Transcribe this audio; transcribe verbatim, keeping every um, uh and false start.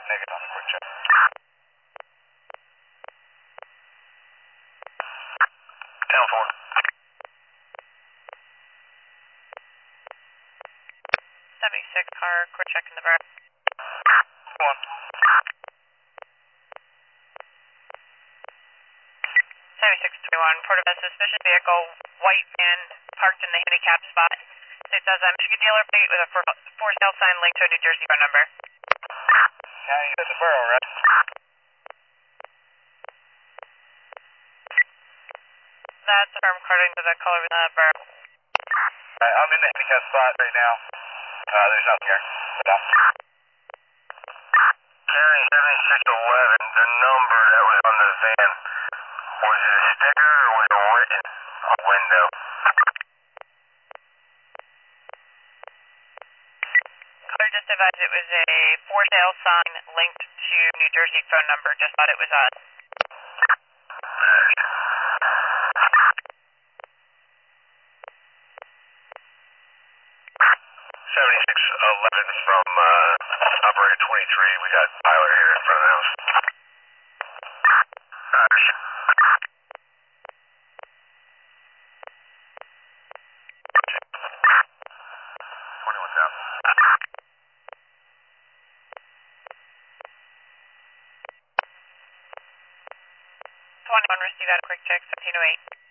Negative on a quick check. ten four. seventy-six car, quick check in the bar. One. seventy-six twenty-one, report of a suspicious vehicle, white van parked in the handicap spot. It says a Michigan dealer plate with a for, for sale sign linked to a New Jersey phone number. Now you got the borough, right? That's affirmed according to the color of the borough. Alright, I'm in the handicap spot right now. Uh, there's nothing here. Stop. County seventy-six eleven, the number that was on the van, was it a sticker or was it written on the window? Caller just advised it was a for sale sign linked to New Jersey phone number. Just thought it was odd. seventy-six eleven from uh, operator twenty-three. We got Tyler here in front of the house. Roger. twenty-one thousand. twenty-one, receive that quick check, seventeen oh eight.